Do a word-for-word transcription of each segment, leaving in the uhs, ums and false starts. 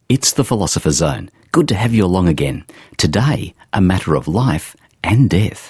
It's the Philosopher's Zone. Good to have you along again. Today, a matter of life and death.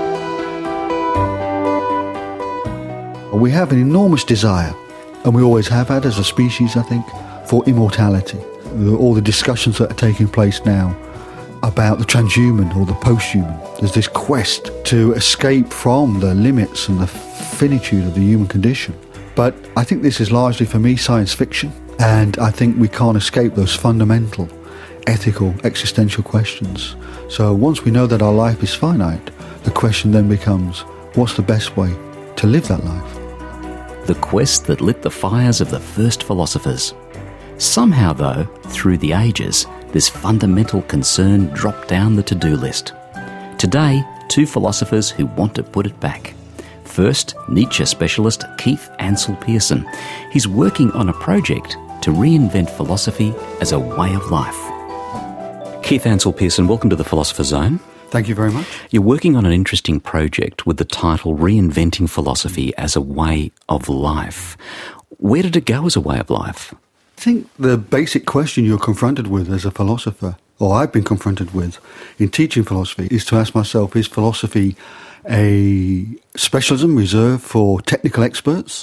We have an enormous desire, and we always have had as a species, I think, for immortality. All the discussions that are taking place now about the transhuman or the post-human, there's this quest to escape from the limits and the finitude of the human condition. But I think this is largely, for me, science fiction, and I think we can't escape those fundamental ethical, existential questions. So once we know that our life is finite, the question then becomes, what's the best way to live that life? The quest that lit the fires of the first philosophers. Somehow, though, through the ages, this fundamental concern dropped down the to-do list. Today, two philosophers who want to put it back. First, Nietzsche specialist Keith Ansell Pearson. He's working on a project to reinvent philosophy as a way of life. Keith Ansell Pearson, welcome to the Philosopher's Zone. Thank you very much. You're working on an interesting project with the title Reinventing Philosophy as a Way of Life. Where did it go as a way of life? I think the basic question you're confronted with as a philosopher, or I've been confronted with in teaching philosophy, is to ask myself, is philosophy a specialism reserved for technical experts,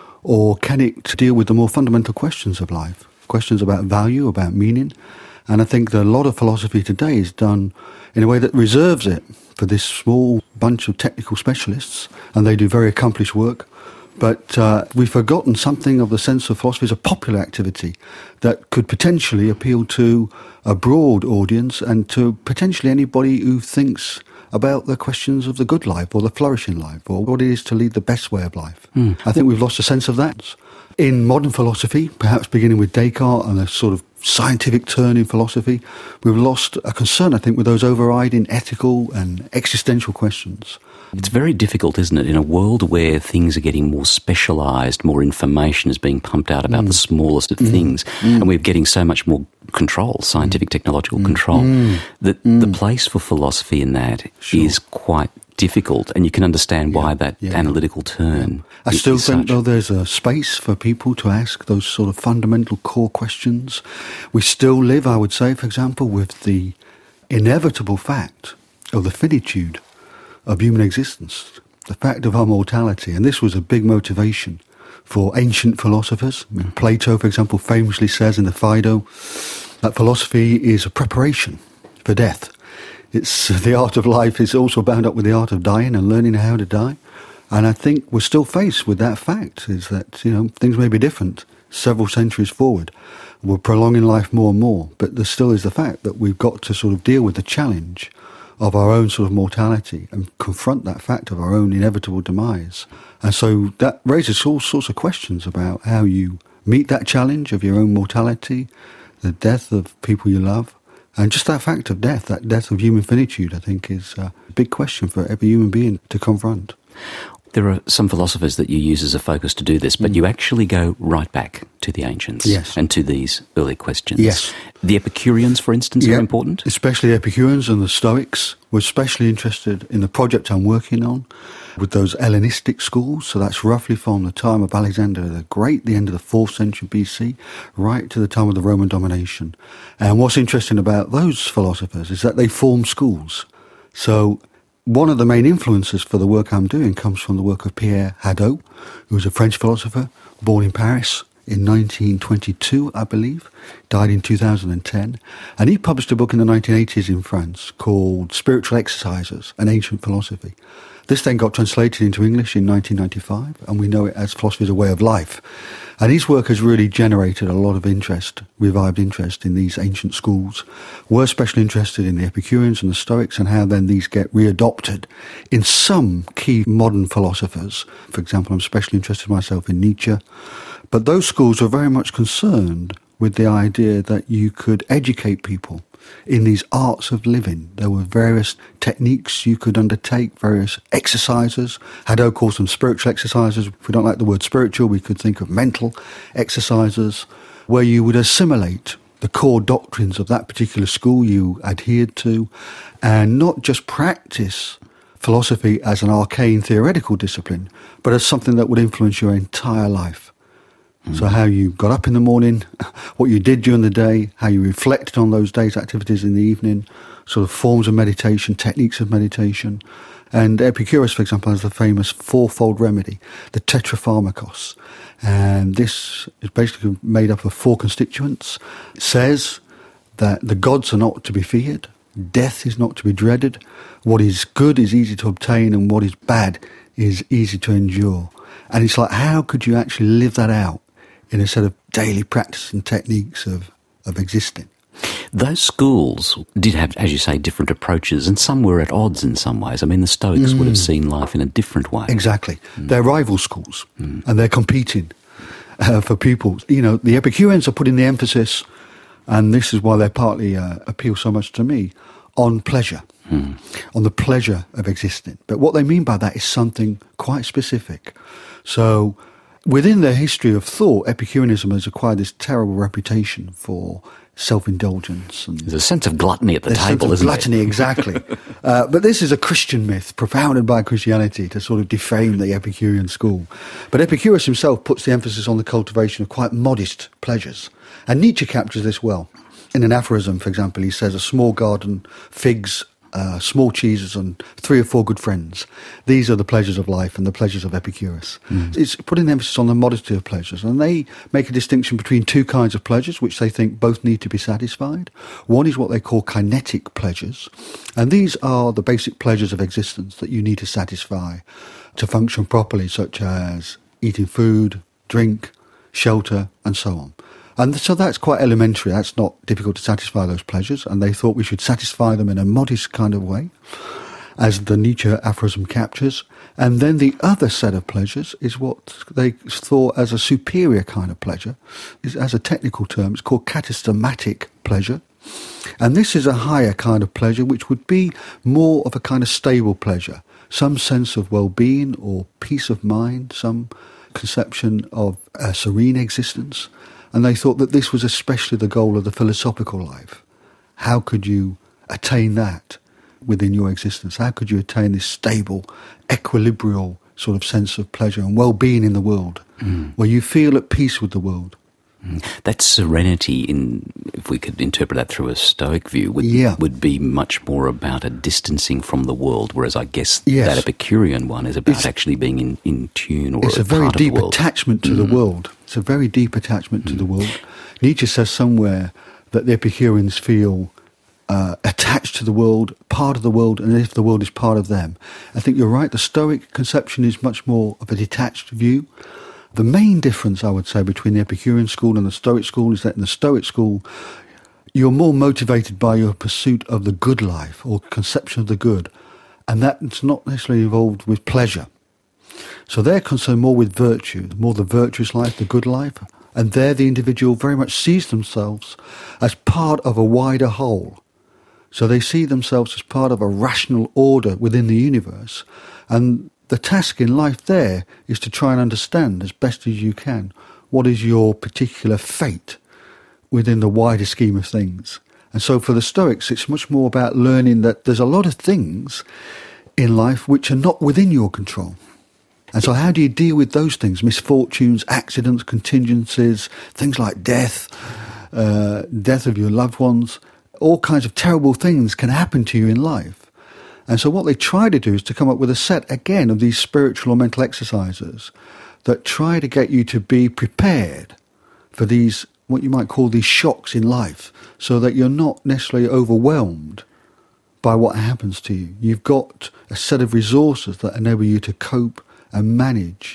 or can it deal with the more fundamental questions of life, questions about value, about meaning? And I think that a lot of philosophy today is done in a way that reserves it for this small bunch of technical specialists, and they do very accomplished work. But uh, we've forgotten something of the sense of philosophy as a popular activity that could potentially appeal to a broad audience and to potentially anybody who thinks about the questions of the good life or the flourishing life or what it is to lead the best way of life. Mm. I think we've lost a sense of that. In modern philosophy, perhaps beginning with Descartes and a sort of scientific turn in philosophy, we've lost a concern, I think, with those overriding ethical and existential questions. It's very difficult, isn't it, in a world where things are getting more specialised, more information is being pumped out about mm. the smallest of mm. things, mm. and we're getting so much more control, scientific, technological mm. control, mm. that mm. the place for philosophy in that sure. is quite difficult, and you can understand why yeah, that yeah, analytical turn yeah. I is, still is think, such. though, there's a space for people to ask those sort of fundamental core questions. We still live, I would say, for example, with the inevitable fact of the finitude of human existence, the fact of our mortality. And this was a big motivation for ancient philosophers. I mean, Plato, for example, famously says in the Phaedo that philosophy is a preparation for death. It's the art of life is also bound up with the art of dying and learning how to die. And I think we're still faced with that fact, is that, you know, things may be different several centuries forward. We're prolonging life more and more, but there still is the fact that we've got to sort of deal with the challenge of our own sort of mortality and confront that fact of our own inevitable demise. And so that raises all sorts of questions about how you meet that challenge of your own mortality, the death of people you love, and just that fact of death, that death of human finitude, I think is a big question for every human being to confront. There are some philosophers that you use as a focus to do this, but mm. you actually go right back to the ancients yes. and to these early questions. Yes. The Epicureans, for instance, yep. are important? Especially the Epicureans and the Stoics. We're especially interested in the project I'm working on with those Hellenistic schools. So that's roughly from the time of Alexander the Great, the end of the fourth century B C, right to the time of the Roman domination. And what's interesting about those philosophers is that they form schools. So one of the main influences for the work I'm doing comes from the work of Pierre Hadot, who was a French philosopher, born in Paris in nineteen twenty-two, I believe, died in two thousand ten. And he published a book in the nineteen eighties in France called Spiritual Exercises, an Ancient Philosophy. This then got translated into English in nineteen ninety-five, and we know it as Philosophy as a Way of Life. And his work has really generated a lot of interest, revived interest in these ancient schools. We're especially interested in the Epicureans and the Stoics and how then these get readopted in some key modern philosophers. For example, I'm especially interested myself in Nietzsche. But those schools are very much concerned with the idea that you could educate people in these arts of living. There were various techniques you could undertake, various exercises. Hadot calls them spiritual exercises. If we don't like the word spiritual, we could think of mental exercises, where you would assimilate the core doctrines of that particular school you adhered to, and not just practice philosophy as an arcane theoretical discipline, but as something that would influence your entire life. Mm. So how you got up in the morning, what you did during the day, how you reflected on those days' activities in the evening, sort of forms of meditation, techniques of meditation. And Epicurus, for example, has the famous fourfold remedy, the tetrapharmakos. And this is basically made up of four constituents. It says that the gods are not to be feared, death is not to be dreaded, what is good is easy to obtain, and what is bad is easy to endure. And it's like, how could you actually live that out in a set of daily practice and techniques of, of existing? Those schools did have, as you say, different approaches, and some were at odds in some ways. I mean, the Stoics mm. would have seen life in a different way. Exactly. Mm. They're rival schools, mm. and they're competing uh, for pupils. You know, the Epicureans are putting the emphasis, and this is why they partly uh, appeal so much to me, on pleasure, mm. on the pleasure of existing. But what they mean by that is something quite specific. So within the history of thought, Epicureanism has acquired this terrible reputation for self-indulgence. And there's a sense of gluttony at the table, sense of isn't gluttony, there? Exactly. uh, but this is a Christian myth propounded by Christianity to sort of defame the Epicurean school. But Epicurus himself puts the emphasis on the cultivation of quite modest pleasures. And Nietzsche captures this well. In an aphorism, for example, he says, a small garden, figs, uh, small cheeses and three or four good friends. These are the pleasures of life and the pleasures of Epicurus. Mm. It's putting emphasis on the modesty of pleasures. And they make a distinction between two kinds of pleasures, which they think both need to be satisfied. One is what they call kinetic pleasures. And these are the basic pleasures of existence that you need to satisfy to function properly, such as eating food, drink, shelter, and so on. And so that's quite elementary. That's not difficult to satisfy those pleasures. And they thought we should satisfy them in a modest kind of way, as the Nietzsche aphorism captures. And then the other set of pleasures is what they thought as a superior kind of pleasure. As a technical term, it's called katastematic pleasure. And this is a higher kind of pleasure, which would be more of a kind of stable pleasure, some sense of well-being or peace of mind, some conception of a serene existence. And they thought that this was especially the goal of the philosophical life. How could you attain that within your existence? How could you attain this stable, equilibrial sort of sense of pleasure and well-being in the world, mm. where you feel at peace with the world? Mm. That serenity, in, if we could interpret that through a Stoic view, would, yeah. would be much more about a distancing from the world, whereas I guess yes. that Epicurean one is about it's, actually being in, in tune or it's a, a very part deep of the world. attachment to mm. the world. It's a very deep attachment mm. to the world. Nietzsche says somewhere that the Epicureans feel uh, attached to the world, part of the world, and as if the world is part of them. I think you're right. The Stoic conception is much more of a detached view. The main difference, I would say, between the Epicurean school and the Stoic school is that in the Stoic school, you're more motivated by your pursuit of the good life or conception of the good, and that's not necessarily involved with pleasure. So they're concerned more with virtue, more the virtuous life, the good life, and there the individual very much sees themselves as part of a wider whole. So they see themselves as part of a rational order within the universe, and the task in life there is to try and understand as best as you can what is your particular fate within the wider scheme of things. And so for the Stoics, it's much more about learning that there's a lot of things in life which are not within your control. And so how do you deal with those things? Misfortunes, accidents, contingencies, things like death, uh, death of your loved ones. All kinds of terrible things can happen to you in life. And so what they try to do is to come up with a set, again, of these spiritual or mental exercises that try to get you to be prepared for these, what you might call these shocks in life, so that you're not necessarily overwhelmed by what happens to you. You've got a set of resources that enable you to cope and manage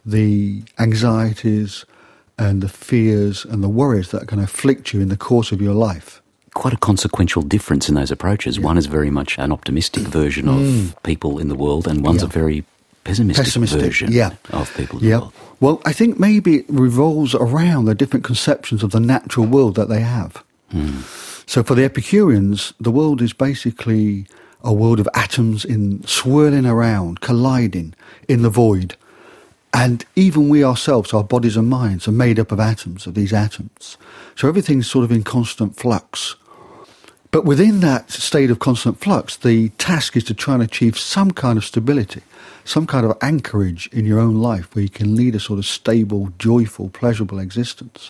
the anxieties and the fears and the worries that can afflict you in the course of your life. Quite a consequential difference in those approaches. Yeah. One is very much an optimistic version of mm. people in the world, and one's yeah. a very pessimistic, pessimistic version yeah. of people in yeah. the world. Well, I think maybe it revolves around the different conceptions of the natural world that they have. Mm. So for the Epicureans, the world is basically a world of atoms in swirling around, colliding in the void. And even we ourselves, our bodies and minds, are made up of atoms, of these atoms. So everything's sort of in constant flux. But within that state of constant flux, the task is to try and achieve some kind of stability, some kind of anchorage in your own life where you can lead a sort of stable, joyful, pleasurable existence.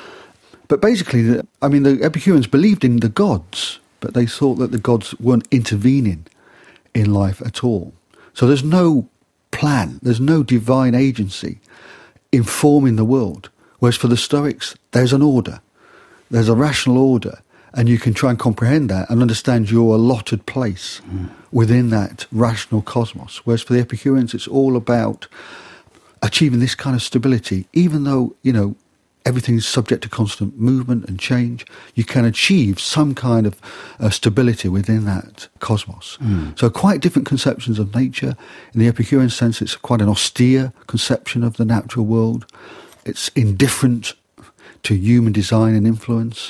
But basically, I mean, the Epicureans believed in the gods, but they thought that the gods weren't intervening in life at all. So there's no plan, there's no divine agency informing the world. Whereas for the Stoics, there's an order, there's a rational order, and you can try and comprehend that and understand your allotted place mm. within that rational cosmos. Whereas for the Epicureans, it's all about achieving this kind of stability. Even though, you know, everything's subject to constant movement and change, you can achieve some kind of uh, stability within that cosmos. Mm. So quite different conceptions of nature. In the Epicurean sense, it's quite an austere conception of the natural world. It's indifferent to human design and influence.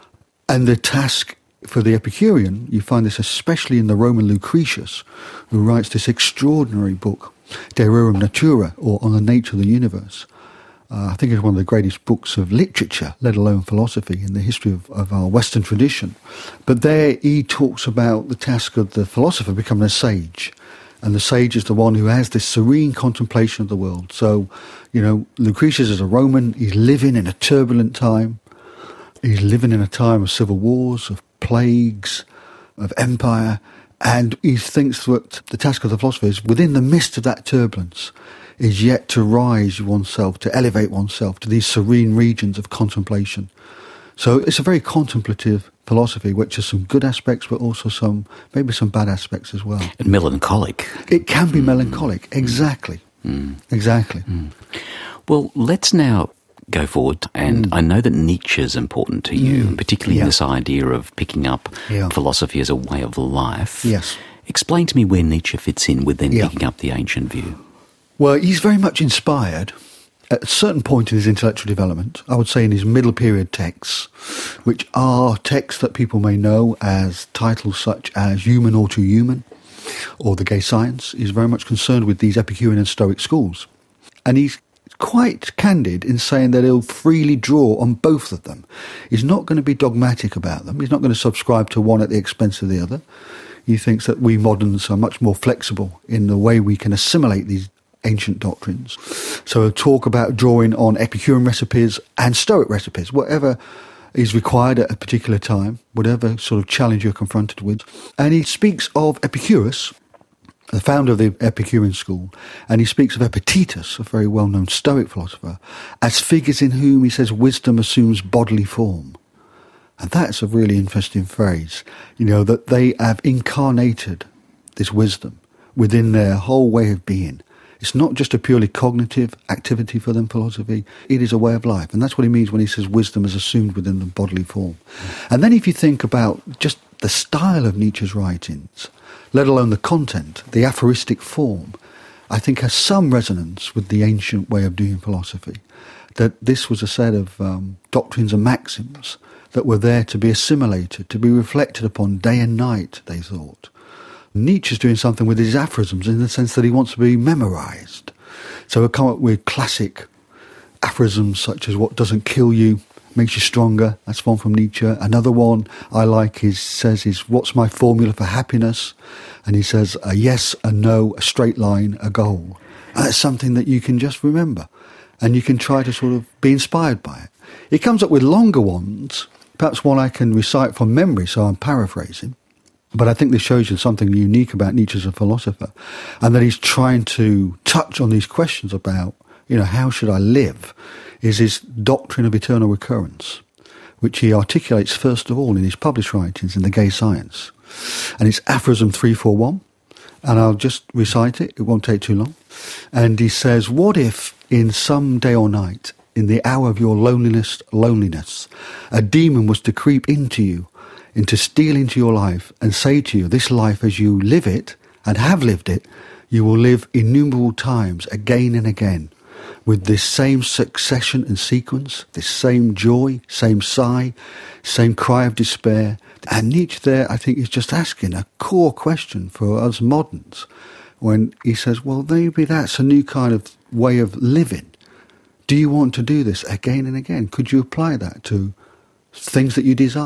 And the task for the Epicurean, you find this especially in the Roman Lucretius, who writes this extraordinary book, De Rerum Natura, or On the Nature of the Universe. Uh, I think it's one of the greatest books of literature, let alone philosophy, in the history of, of our Western tradition. But there he talks about the task of the philosopher becoming a sage. And the sage is the one who has this serene contemplation of the world. So, you know, Lucretius is a Roman, he's living in a turbulent time. He's living in a time of civil wars, of plagues, of empire, and he thinks that the task of the philosopher is, within the midst of that turbulence, is yet to rise oneself, to elevate oneself to these serene regions of contemplation. So it's a very contemplative philosophy, which has some good aspects, but also some, maybe some bad aspects as well. And melancholic. It can be mm. melancholic, exactly. Mm. Exactly. Mm. Well, let's now go forward, and mm. I know that Nietzsche is important to you, mm. particularly yeah. this idea of picking up yeah. philosophy as a way of life. Yes. Explain to me where Nietzsche fits in with then yeah. picking up the ancient view. Well, he's very much inspired at a certain point in his intellectual development, I would say in his middle period texts, which are texts that people may know as titles such as Human or Too Human, or The Gay Science. He's very much concerned with these Epicurean and Stoic schools. And he's quite candid in saying that he'll freely draw on both of them. He's not going to be dogmatic about them. He's not going to subscribe to one at the expense of the other. He thinks that we moderns are much more flexible in the way we can assimilate these ancient doctrines. So he'll talk about drawing on Epicurean recipes and Stoic recipes, whatever is required at a particular time, whatever sort of challenge you're confronted with. And he speaks of Epicurus, the founder of the Epicurean school, and he speaks of Epictetus, a very well-known Stoic philosopher, as figures in whom, he says, wisdom assumes bodily form. And that's a really interesting phrase, you know, that they have incarnated this wisdom within their whole way of being. It's not just a purely cognitive activity for them, philosophy. It is a way of life. And that's what he means when he says wisdom is assumed within the bodily form. Mm. And then if you think about just the style of Nietzsche's writings, let alone the content, the aphoristic form, I think has some resonance with the ancient way of doing philosophy. That this was a set of um, doctrines and maxims that were there to be assimilated, to be reflected upon day and night, they thought. Nietzsche's doing something with his aphorisms in the sense that he wants to be memorised. So he'll come up with classic aphorisms such as what doesn't kill you makes you stronger. That's one from Nietzsche. Another one I like is says is what's my formula for happiness? And he says a yes, a no, a straight line, a goal. And that's something that you can just remember and you can try to sort of be inspired by it. He comes up with longer ones, perhaps one I can recite from memory, so I'm paraphrasing. But I think this shows you something unique about Nietzsche as a philosopher, and that he's trying to touch on these questions about, you know, how should I live, is his doctrine of eternal recurrence, which he articulates first of all in his published writings in The Gay Science. And it's aphorism three forty-one, and I'll just recite it, it won't take too long. And he says, what if in some day or night, in the hour of your loneliness, loneliness, a demon was to creep into you, and to steal into your life and say to you, this life as you live it and have lived it, you will live innumerable times again and again with this same succession and sequence, this same joy, same sigh, same cry of despair. And Nietzsche there, I think, is just asking a core question for us moderns when he says, well, maybe that's a new kind of way of living. Do you want to do this again and again? Could you apply that to things that you desire?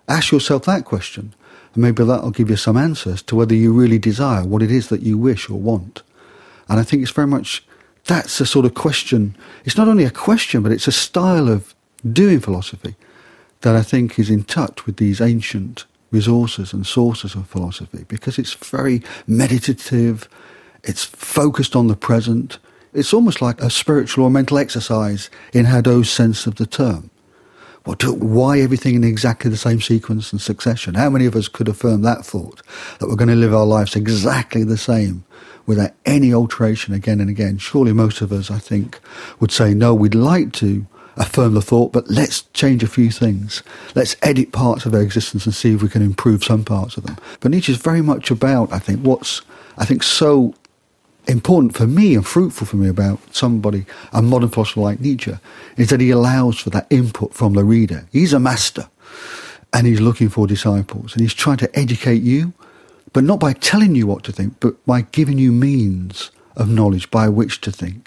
Ask yourself that question, and maybe that'll give you some answers to whether you really desire what it is that you wish or want. And I think it's very much, that's a sort of question. It's not only a question, but it's a style of doing philosophy that I think is in touch with these ancient resources and sources of philosophy, because it's very meditative, it's focused on the present. It's almost like a spiritual or mental exercise in Hadot's sense of the term. Well, do, why everything in exactly the same sequence and succession? How many of us could affirm that thought, that we're going to live our lives exactly the same without any alteration again and again? Surely most of us, I think, would say, no, we'd like to affirm the thought, but let's change a few things. Let's edit parts of our existence and see if we can improve some parts of them. But Nietzsche's very much about, I think, what's, I think, so important for me and fruitful for me about somebody, a modern philosopher like Nietzsche, is that he allows for that input from the reader. He's a master, and he's looking for disciples, and he's trying to educate you, but not by telling you what to think, but by giving you means of knowledge by which to think.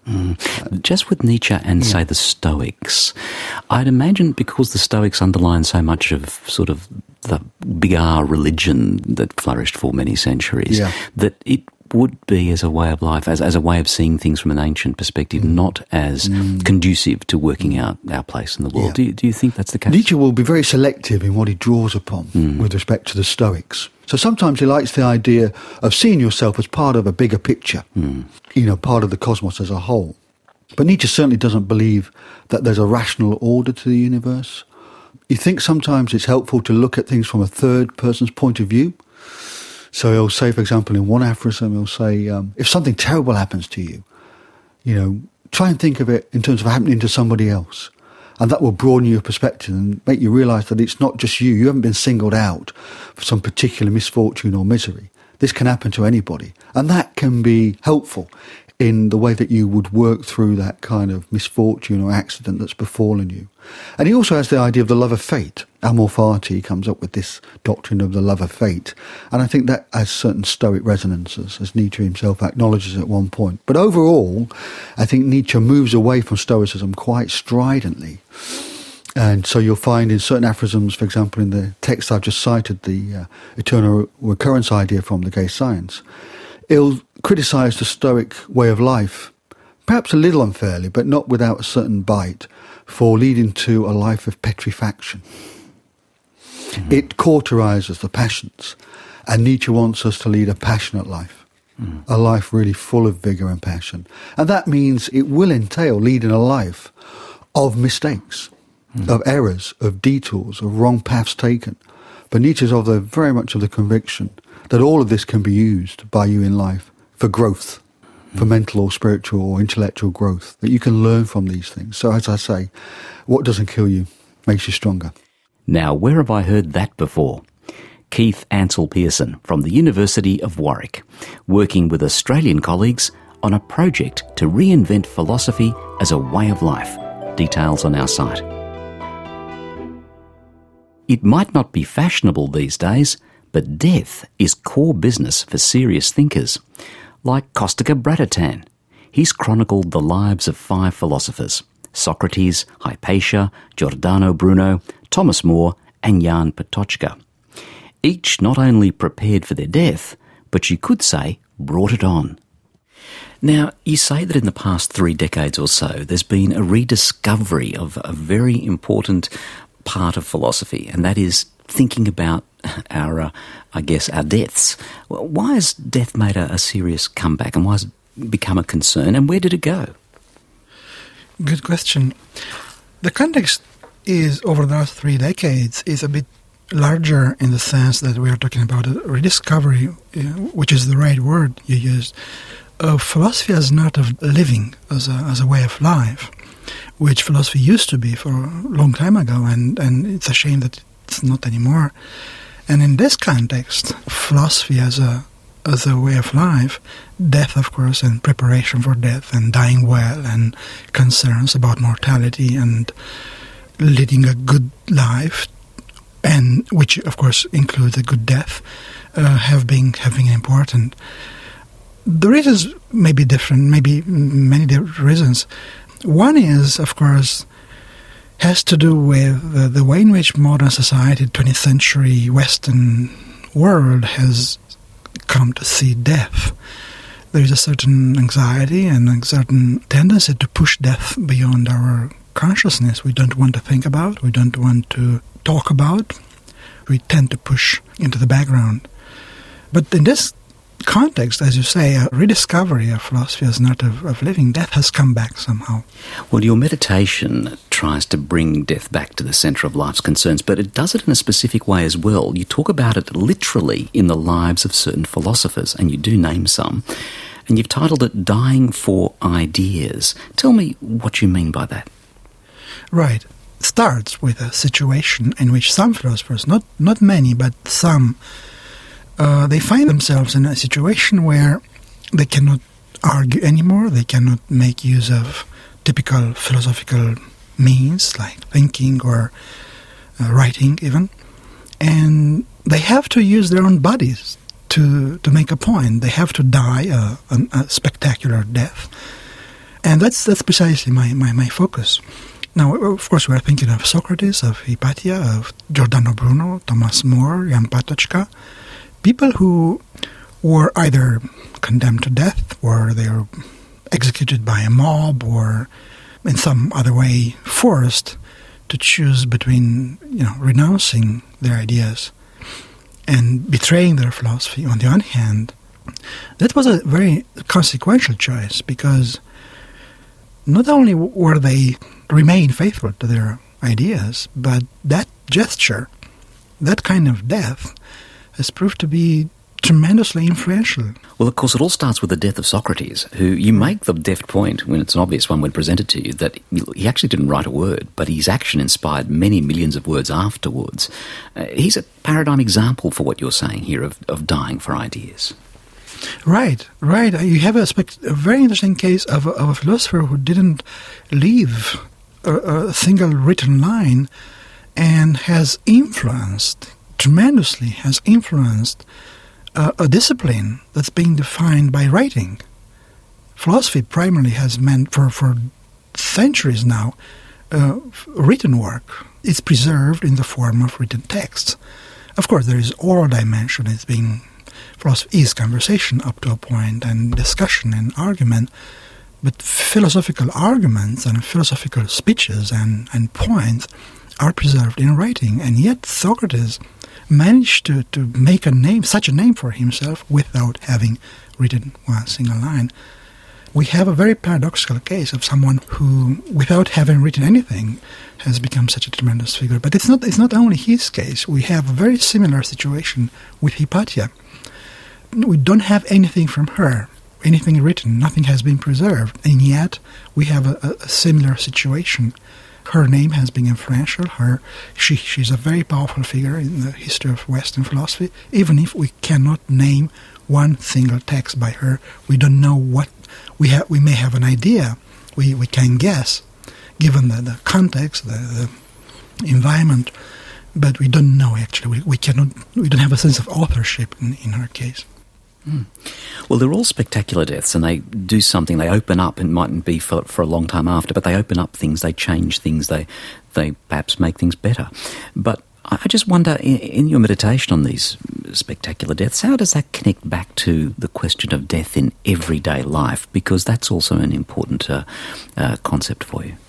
Mm. Just with Nietzsche and, yeah. say, the Stoics, I'd imagine because the Stoics underline so much of sort of the big R religion that flourished for many centuries, yeah. that it would be as a way of life, as, as a way of seeing things from an ancient perspective, mm. not as mm. conducive to working out our place in the world. Yeah. Do, you, do you think that's the case? Nietzsche will be very selective in what he draws upon mm. with respect to the Stoics. So sometimes he likes the idea of seeing yourself as part of a bigger picture, mm. you know, part of the cosmos as a whole. But Nietzsche certainly doesn't believe that there's a rational order to the universe. He thinks sometimes it's helpful to look at things from a third person's point of view. So he'll say, for example, in one aphorism, he'll say, um, if something terrible happens to you, you know, try and think of it in terms of happening to somebody else. And that will broaden your perspective and make you realise that it's not just you. You haven't been singled out for some particular misfortune or misery. This can happen to anybody. And that can be helpful in the way that you would work through that kind of misfortune or accident that's befallen you. And he also has the idea of the love of fate. Amor Fati comes up with this doctrine of the love of fate. And I think that has certain Stoic resonances, as Nietzsche himself acknowledges at one point. But overall, I think Nietzsche moves away from Stoicism quite stridently. And so you'll find in certain aphorisms, for example, in the text I've just cited, the uh, eternal recurrence idea from The Gay Science, he'll criticise the Stoic way of life, perhaps a little unfairly, but not without a certain bite, for leading to a life of petrifaction. Mm-hmm. It cauterises the passions, and Nietzsche wants us to lead a passionate life, mm. a life really full of vigour and passion. And that means it will entail leading a life of mistakes, mm. of errors, of detours, of wrong paths taken. But Nietzsche's of the, very much of the conviction that all of this can be used by you in life for growth, mm. for mental or spiritual or intellectual growth, that you can learn from these things. So as I say, what doesn't kill you makes you stronger. Now, where have I heard that before? Keith Ansell Pearson from the University of Warwick, working with Australian colleagues on a project to reinvent philosophy as a way of life. Details on our site. It might not be fashionable these days, but death is core business for serious thinkers, like Kostika Bratatan. He's chronicled the lives of five philosophers: Socrates, Hypatia, Giordano Bruno, Thomas More and Jan Patočka. Each not only prepared for their death, but you could say brought it on. Now, you say that in the past three decades or so, there's been a rediscovery of a very important part of philosophy, and that is thinking about our, uh, I guess, our deaths. Why has death made a, a serious comeback, and why has it become a concern, and where did it go? Good question. The context is, over the last three decades, is a bit larger in the sense that we are talking about a rediscovery, which is the right word you used, of philosophy as not of living, as a, as a way of life, which philosophy used to be for a long time ago, and, and it's a shame that it's not anymore. And in this context, philosophy as a as a way of life, death, of course, and preparation for death, and dying well, and concerns about mortality, and leading a good life, and which, of course, includes a good death, uh, have been have been important. The reasons may be different, maybe many different reasons. One is, of course, has to do with the, the way in which modern society, twentieth century Western world, has come to see death. There is a certain anxiety and a certain tendency to push death beyond our consciousness. We don't want to think about, we don't want to talk about. We tend to push into the background. But in this context, as you say, a rediscovery of philosophy as an art of, of living, death has come back somehow. Well, your meditation tries to bring death back to the centre of life's concerns, but it does it in a specific way as well. You talk about it literally in the lives of certain philosophers, and you do name some, and you've titled it Dying for Ideas. Tell me what you mean by that. Right. It starts with a situation in which some philosophers, not, not many, but some, Uh, they find themselves in a situation where they cannot argue anymore, they cannot make use of typical philosophical means like thinking or uh, writing even, and they have to use their own bodies to, to make a point. They have to die a, a, a spectacular death, and that's that's precisely my, my, my focus. Now, of course, we are thinking of Socrates, of Hypatia, of Giordano Bruno, Thomas More, Jan Patočka, people who were either condemned to death or they were executed by a mob or in some other way forced to choose between, you know, renouncing their ideas and betraying their philosophy on the one hand. That was a very consequential choice because not only were they remain faithful to their ideas, but that gesture, that kind of death, has proved to be tremendously influential. Well, of course, it all starts with the death of Socrates, who you make the deft point, when it's an obvious one when presented to you, that he actually didn't write a word, but his action inspired many millions of words afterwards. Uh, he's a paradigm example for what you're saying here of, of dying for ideas. Right, right. You have a, spect- a very interesting case of a, of a philosopher who didn't leave a, a single written line and has influenced, tremendously has influenced uh, a discipline that's being defined by writing. Philosophy primarily has meant, for, for centuries now, uh, written work. It's preserved in the form of written texts. Of course, there is oral dimension. It's being philosophy is conversation up to a point, and discussion and argument, but philosophical arguments and philosophical speeches and, and points are preserved in writing, and yet Socrates managed to, to make a name, such a name for himself without having written one single line. We have a very paradoxical case of someone who, without having written anything, has become such a tremendous figure. But it's not, it's not only his case. We have a very similar situation with Hypatia. We don't have anything from her, anything written, nothing has been preserved, and yet we have a, a similar situation. Her name has been influential. Her, she, she's a very powerful figure in the history of Western philosophy. Even if we cannot name one single text by her, we don't know what we have. We may have an idea. We we can guess, given the, the context, the, the environment, but we don't know actually. We, we cannot. We don't have a sense of authorship in, in her case. Mm. Well, they're all spectacular deaths, and they do something. They open up, and mightn't be for for a long time after, but they open up things. They change things. They they perhaps make things better. But I just wonder, in, in your meditation on these spectacular deaths, how does that connect back to the question of death in everyday life? Because that's also an important uh, uh, concept for you.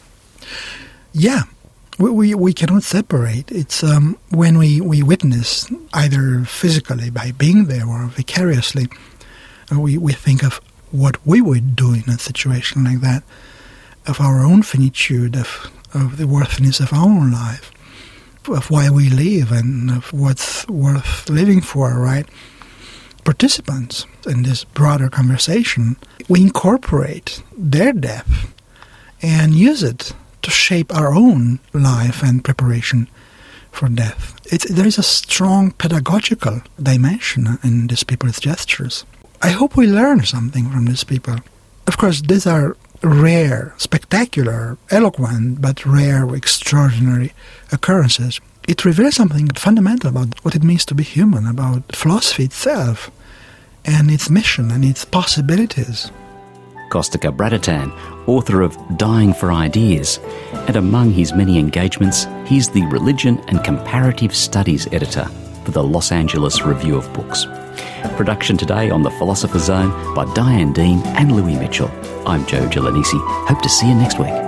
Yeah. We, we we cannot separate. It's um, when we, we witness, either physically by being there or vicariously, uh, we, we think of what we would do in a situation like that, of our own finitude, of, of the worthiness of our own life, of why we live and of what's worth living for, right? Participants in this broader conversation, we incorporate their death and use it to shape our own life and preparation for death. It's, there is a strong pedagogical dimension in these people's gestures. I hope we learn something from these people. Of course, these are rare, spectacular, eloquent, but rare, extraordinary occurrences. It reveals something fundamental about what it means to be human, about philosophy itself, and its mission and its possibilities. Costiga-Bradatan, author of Dying for Ideas, and among his many engagements, he's the Religion and Comparative Studies editor for the Los Angeles Review of Books. Production today on The Philosopher's Zone by Diane Dean and Louis Mitchell. I'm Joe Giovannisci. Hope to see you next week.